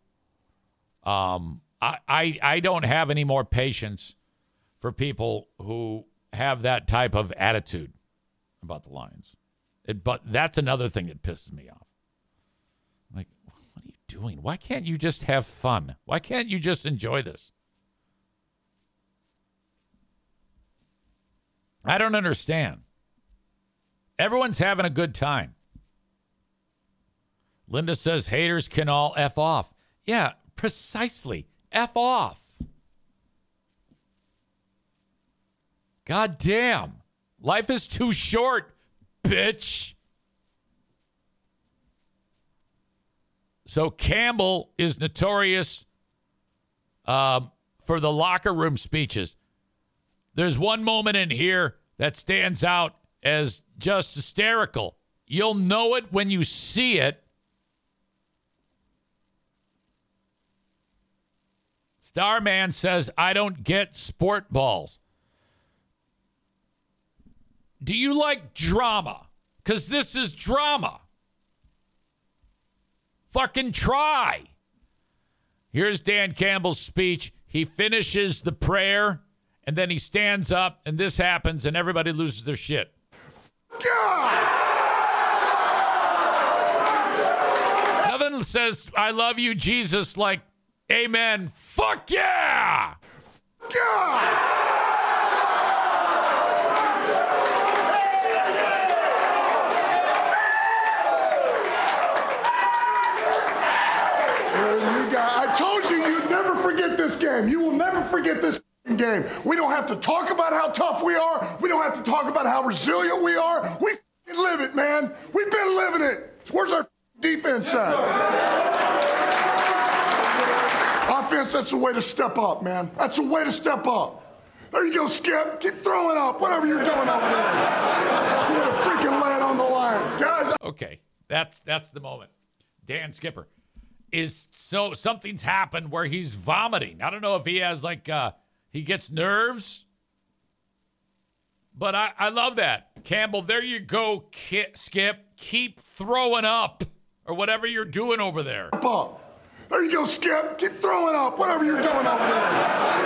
I don't have any more patience for people who have that type of attitude about the Lions. But that's another thing that pisses me off. Like, what are you doing? Why can't you just have fun? Why can't you just enjoy this? I don't understand. Everyone's having a good time. Linda says haters can all F off. Yeah, precisely. F off. God damn. Life is too short, bitch. So Campbell is notorious for the locker room speeches. There's one moment in here that stands out as just hysterical. You'll know it when you see it. Starman says, I don't get sport balls. Do you like drama? Because this is drama. Fucking try. Here's Dan Campbell's speech. He finishes the prayer, and then he stands up, and this happens, and everybody loses their shit. God! says, I love you, Jesus, like, amen. Fuck yeah! I told you you'd never forget this game. You will never forget this game. We don't have to talk about how tough we are. We don't have to talk about how resilient we are. We live it, man. We've been living it. Where's our defense at? Offense, that's the way to step up, man. That's the way to step up. There you go, Skip. Keep throwing up, whatever you're doing over there. That's where to freaking lay it on the line. Guys. Okay, that's the moment. Dan Skipper is something's happened where he's vomiting. I don't know if he has he gets nerves, but I love that. Campbell, there you go, Skip. Keep throwing up or whatever you're doing over there. Up. There you go, Skip. Keep throwing up whatever you're doing over there.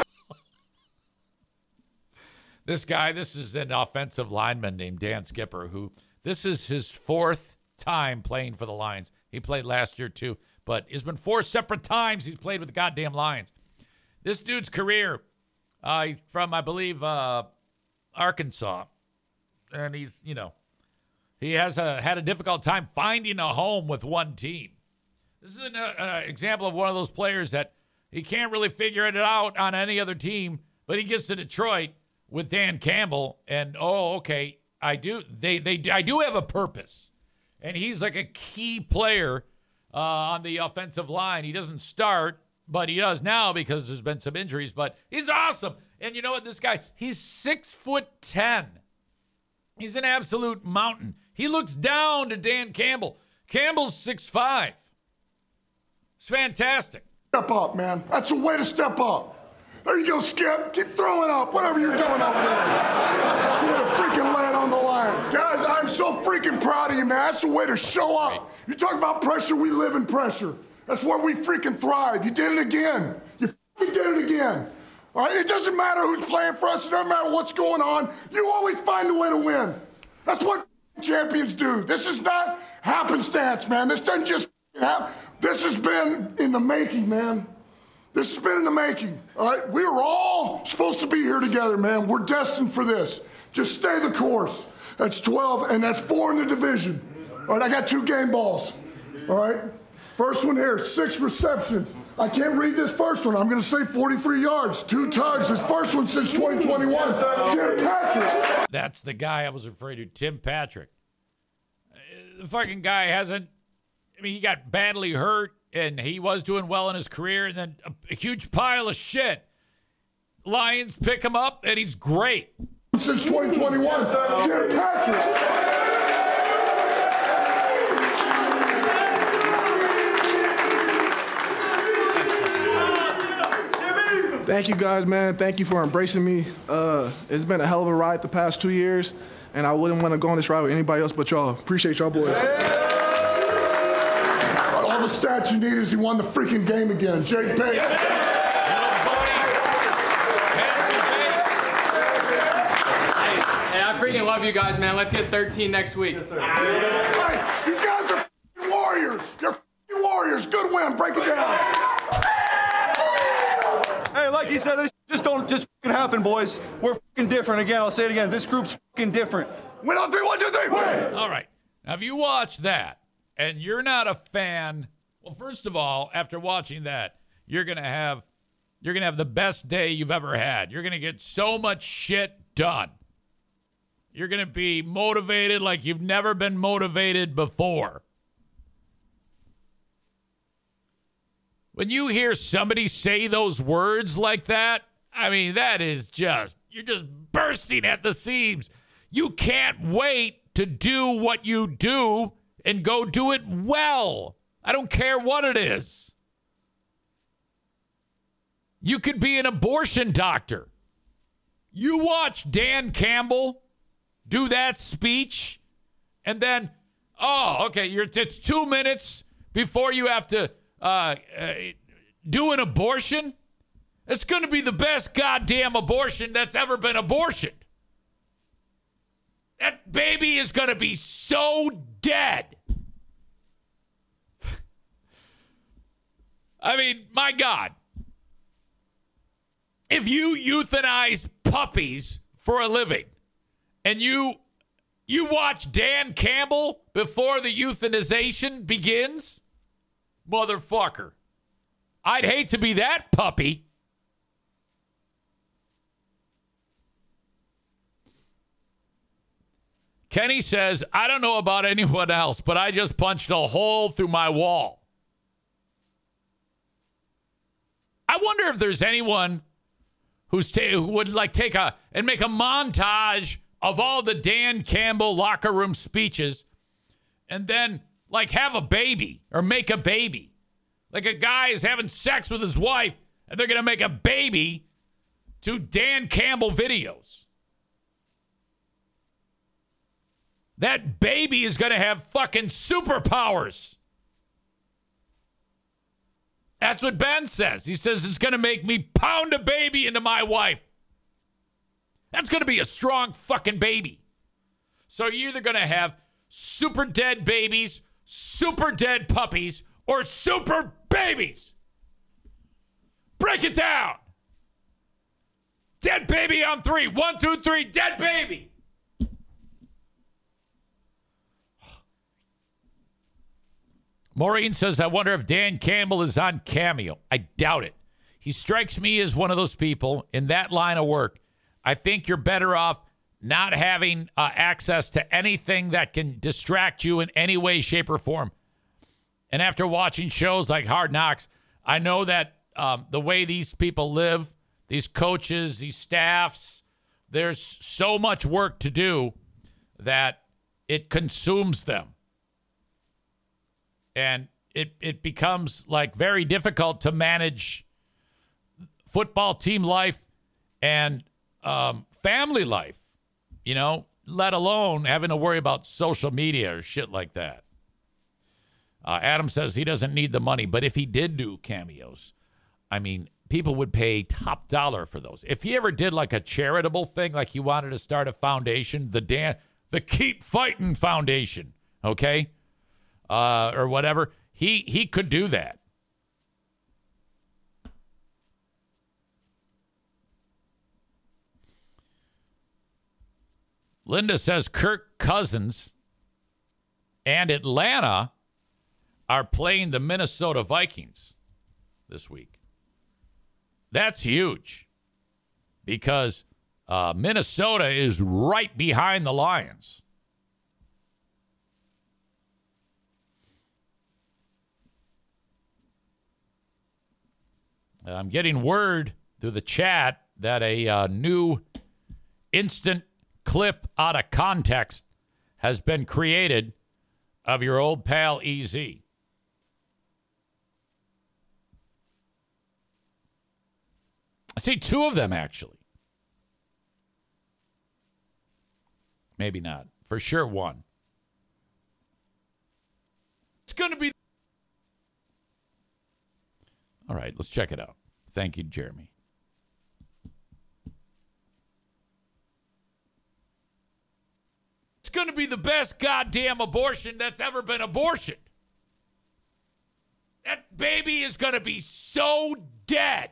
This is an offensive lineman named Dan Skipper, who this is his fourth time playing for the Lions. He played last year too, but it's been 4 separate times he's played with the goddamn Lions. This dude's career, he's from, I believe, Arkansas, and he's, he has had a difficult time finding a home with one team. This is an example of one of those players that he can't really figure it out on any other team, but he gets to Detroit with Dan Campbell, and I do have a purpose, and he's like a key player on the offensive line. He doesn't start, but he does now because there's been some injuries, but he's awesome. And you know what, this guy, he's 6'10". He's an absolute mountain. He looks down to Dan Campbell. Campbell's 6'5". It's fantastic. Step up, man. That's the way to step up. There you go, Skip. Keep throwing up whatever you're doing over there. That's where to freaking lay it on the line. Guys, I'm so freaking proud of you, man. That's the way to show up. You talk about pressure, we live in pressure. That's where we freaking thrive. You did it again. You did it again. All right? It doesn't matter who's playing for us. It doesn't matter what's going on. You always find a way to win. That's what champions do. This is not happenstance, man. This doesn't just happen. This has been in the making, man. This has been in the making, all right? We are all supposed to be here together, man. We're destined for this. Just stay the course. That's 12, and that's 4 in the division. All right, I got 2 game balls, all right? First one here, 6 receptions. I can't read this first one. I'm going to say 43 yards, 2 tugs. His first one since 2021. Tim Patrick. That's the guy I was referring to, Tim Patrick. The fucking guy he got badly hurt, and he was doing well in his career, and then a huge pile of shit. Lions pick him up, and he's great. Since 2021, Tim Patrick. Thank you guys, man. Thank you for embracing me. It's been a hell of a ride the past 2 years, and I wouldn't want to go on this ride with anybody else but y'all. Appreciate y'all boys. All the stats you need is he won the freaking game again. Jake Bates. Hey, I freaking love you guys, man. Let's get 13 next week. Yes, sir. Hey, you guys are warriors. You're warriors. Good win. Break it down. Hey, like he said, this just don't just happen, boys. We're different. Again, I'll say it again. This group's different. Win on 3, 1, 2, 3. Win. All right. Now, if you watch that and you're not a fan, well, first of all, after watching that, you're gonna have the best day you've ever had. You're gonna get so much shit done. You're gonna be motivated like you've never been motivated before. When you hear somebody say those words like that, I mean, that is you're just bursting at the seams. You can't wait to do what you do and go do it well. I don't care what it is. You could be an abortion doctor. You watch Dan Campbell do that speech, and then, it's 2 minutes before you have to do an abortion. It's going to be the best goddamn abortion that's ever been abortioned. That baby is going to be so dead. I mean, my God. If you euthanize puppies for a living and you watch Dan Campbell before the euthanization begins, motherfucker, I'd hate to be that puppy. Kenny says, I don't know about anyone else, but I just punched a hole through my wall. I wonder if there's anyone who would like take and make a montage of all the Dan Campbell locker room speeches and then like have a baby or make a baby. Like a guy is having sex with his wife and they're going to make a baby to Dan Campbell videos. That baby is going to have fucking superpowers. That's what Ben says. He says it's going to make me pound a baby into my wife. That's going to be a strong fucking baby. So you're either going to have super dead babies, super dead puppies, or super babies. Break it down. Dead baby on 3. 1, 2, 3. Dead baby. Maureen says, I wonder if Dan Campbell is on Cameo. I doubt it. He strikes me as one of those people in that line of work. I think you're better off not having access to anything that can distract you in any way, shape, or form. And after watching shows like Hard Knocks, I know that the way these people live, these coaches, these staffs, there's so much work to do that it consumes them. And it becomes like very difficult to manage football team life and family life, you know, let alone having to worry about social media or shit like that. Adam says he doesn't need the money, but if he did do cameos, I mean, people would pay top dollar for those. If he ever did like a charitable thing, like he wanted to start a foundation, the Keep Fighting Foundation, okay? Or whatever, he could do that. Linda says Kirk Cousins and Atlanta are playing the Minnesota Vikings this week. That's huge because Minnesota is right behind the Lions. I'm getting word through the chat that a new instant clip out of context has been created of your old pal EZ. I see 2 of them, actually. Maybe not. For sure, 1. It's going to be... All right, let's check it out. Thank you, Jeremy. It's going to be the best goddamn abortion that's ever been abortioned. That baby is going to be so dead.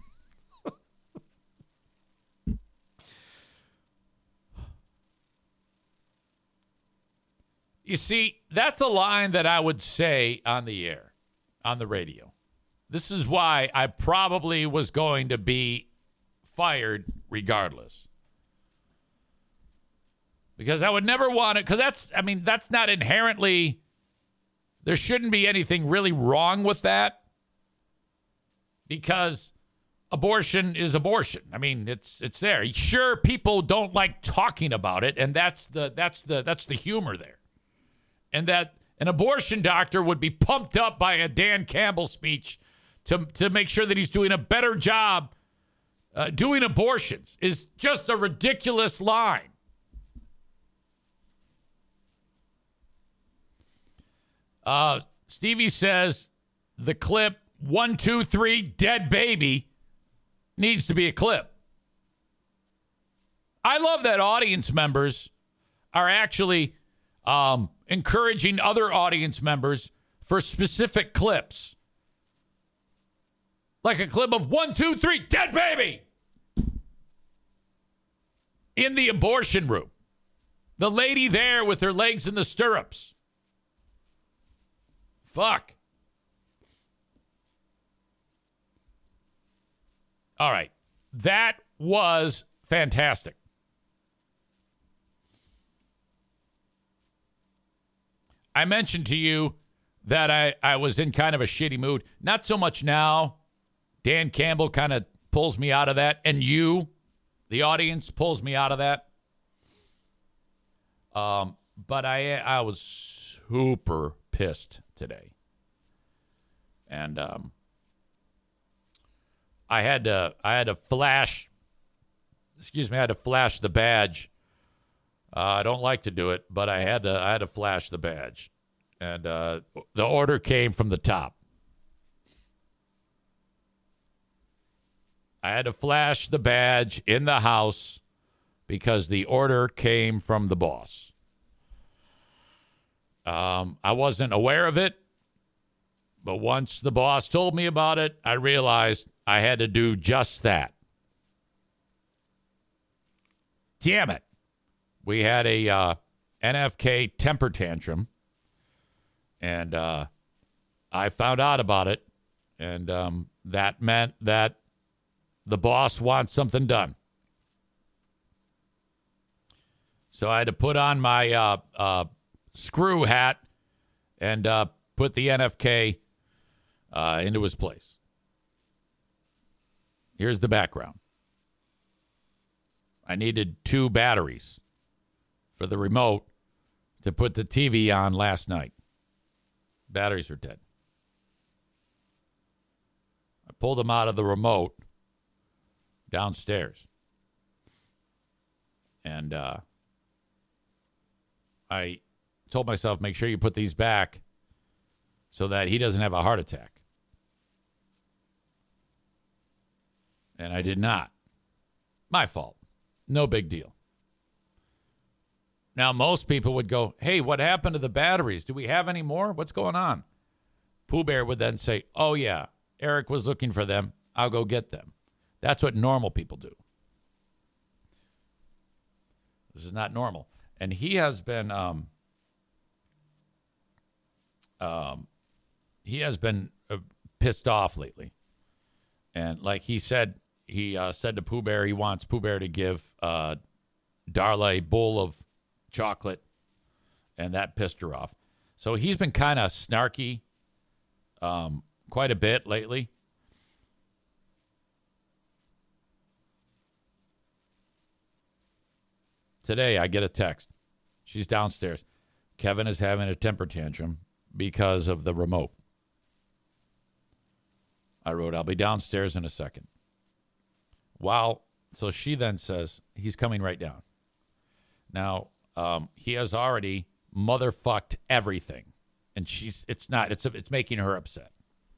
You see, that's a line that I would say on the air, on the radio. This is why I probably was going to be fired regardless. Because I would never want it, because that's not inherently, there shouldn't be anything really wrong with that. Because abortion is abortion. I mean, it's there. Sure, people don't like talking about it, and that's the humor there. And that an abortion doctor would be pumped up by a Dan Campbell speech to make sure that he's doing a better job doing abortions is just a ridiculous line. Stevie says the clip 1, 2, 3 dead baby needs to be a clip. I love that audience members are actually encouraging other audience members for specific clips. Like a clip of 1, 2, 3, dead baby. In the abortion room. The lady there with her legs in the stirrups. Fuck. All right. That was fantastic. I mentioned to you that I was in kind of a shitty mood. Not so much now. Dan Campbell kind of pulls me out of that. And you, the audience, pulls me out of that. But I was super pissed today. And I had to flash the badge. I don't like to do it, but I had to flash the badge. And the order came from the top. I had to flash the badge in the house because the order came from the boss. I wasn't aware of it, but once the boss told me about it, I realized I had to do just that. Damn it. We had a NFK temper tantrum, and I found out about it, and that meant that the boss wants something done. So I had to put on my screw hat and put the NFK into his place. Here's the background. I needed 2 batteries for the remote to put the TV on last night. Batteries were dead. I pulled them out of the remote downstairs. And I told myself, make sure you put these back so that he doesn't have a heart attack. And I did not. My fault. No big deal. Now, most people would go, hey, what happened to the batteries? Do we have any more? What's going on? Pooh Bear would then say, oh, yeah, Eric was looking for them. I'll go get them. That's what normal people do. This is not normal. And he has been pissed off lately. And like he said to Pooh Bear, he wants Pooh Bear to give Darla a bowl of chocolate, and that pissed her off. So he's been kind of snarky quite a bit lately. Today, I get a text. She's downstairs. Kevin is having a temper tantrum because of the remote. I wrote, I'll be downstairs in a second. Wow. So she then says, he's coming right down. Now, he has already motherfucked everything. And it's making her upset.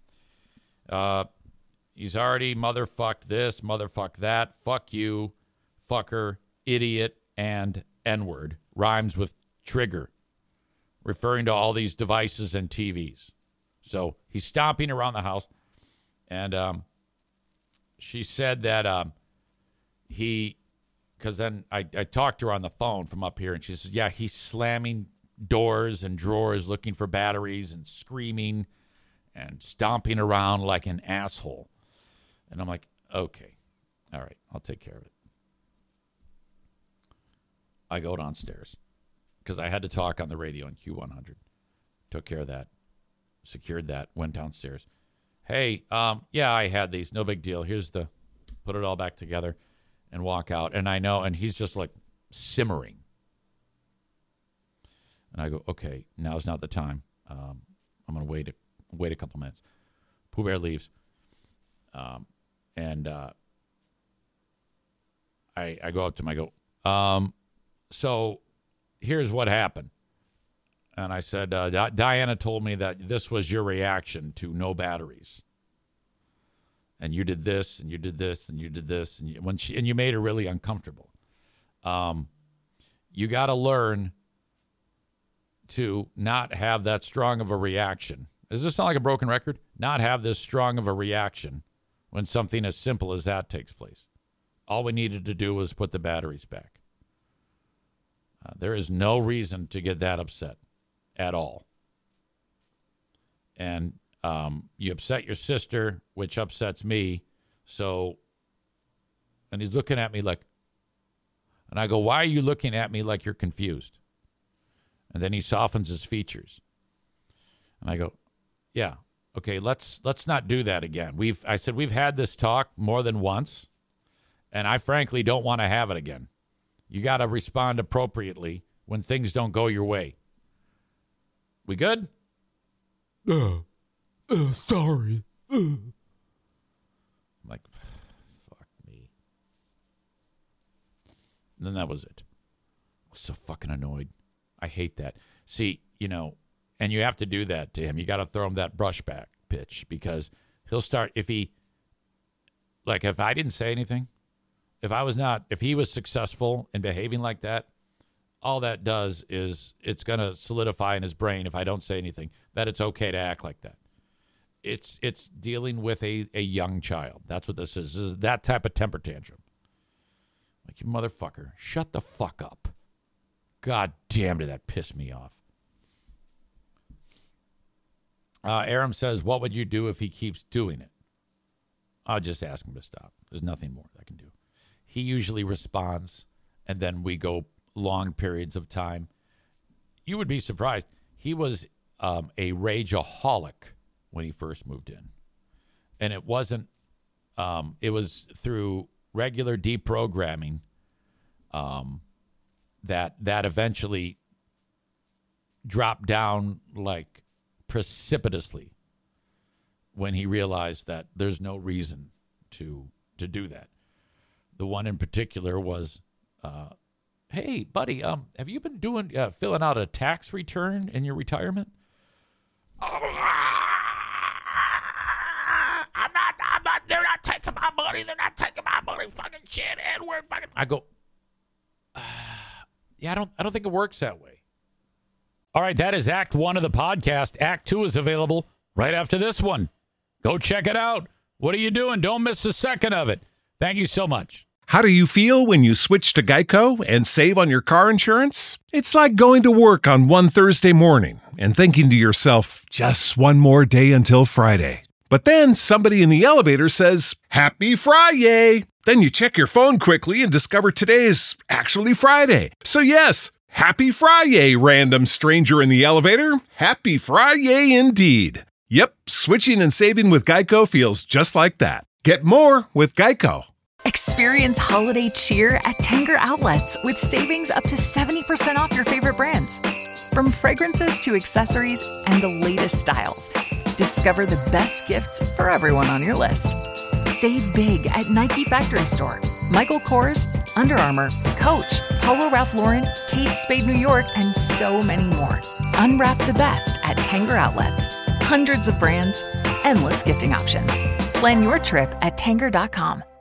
He's already motherfucked this, motherfucked that, fuck you, fucker, idiot, and N-word. Rhymes with trigger, referring to all these devices and TVs. So he's stomping around the house. And she said that because then I talked to her on the phone from up here, and she says, yeah, he's slamming doors and drawers looking for batteries and screaming and stomping around like an asshole. And I'm like, okay, all right, I'll take care of it. I go downstairs because I had to talk on the radio on Q100. Took care of that, secured that, went downstairs. Hey, yeah, I had these. No big deal. Put it all back together and walk out. And I know, and he's just like simmering. And I go, okay, now's not the time. I'm going to wait a couple minutes. Pooh Bear leaves. And I go up to him. I go, so here's what happened. And I said, Diana told me that this was your reaction to no batteries. And you did this, and you did this, and you did this, and you made her really uncomfortable. You got to learn to not have that strong of a reaction. Does this sound like a broken record? Not have this strong of a reaction when something as simple as that takes place. All we needed to do was put the batteries back. There is no reason to get that upset at all. And you upset your sister, which upsets me. So, and he's looking at me like, and I go, why are you looking at me like you're confused? And then he softens his features. And I go, yeah, okay, let's not do that again. I said, we've had this talk more than once, and I frankly don't want to have it again. You got to respond appropriately when things don't go your way. We good? Sorry. I'm like, fuck me. And then that was it. I was so fucking annoyed. I hate that. See, and you have to do that to him. You got to throw him that brushback pitch because he'll start, if I didn't say anything, if he was successful in behaving like that, all that does is it's going to solidify in his brain, if I don't say anything, that it's okay to act like that. It's dealing with a young child. That's what this is. This is that type of temper tantrum. Like, you motherfucker, shut the fuck up. God damn, did that piss me off. Aram says, what would you do if he keeps doing it? I'll just ask him to stop. There's nothing more I can do. He usually responds, and then we go long periods of time. You would be surprised. He was a rageaholic when he first moved in. And it wasn't, it was through regular deprogramming that eventually dropped down like precipitously when he realized that there's no reason to do that. The one in particular was, hey, buddy, have you been filling out a tax return in your retirement? I'm not, they're not taking my money. They're not taking my money. Fucking shit, Edward. Fucking. I go, yeah, I don't think it works that way. All right, that is Act 1 of the podcast. Act 2 is available right after this one. Go check it out. What are you doing? Don't miss a second of it. Thank you so much. How do you feel when you switch to Geico and save on your car insurance? It's like going to work on one Thursday morning and thinking to yourself, just one more day until Friday. But then somebody in the elevator says, Happy Friday! Then you check your phone quickly and discover today's actually Friday. So yes, Happy Friday, random stranger in the elevator. Happy Friday indeed. Yep, switching and saving with Geico feels just like that. Get more with Geico. Experience holiday cheer at Tanger Outlets with savings up to 70% off your favorite brands. From fragrances to accessories and the latest styles, discover the best gifts for everyone on your list. Save big at Nike Factory Store, Michael Kors, Under Armour, Coach, Polo Ralph Lauren, Kate Spade New York, and so many more. Unwrap the best at Tanger Outlets. Hundreds of brands, endless gifting options. Plan your trip at Tanger.com.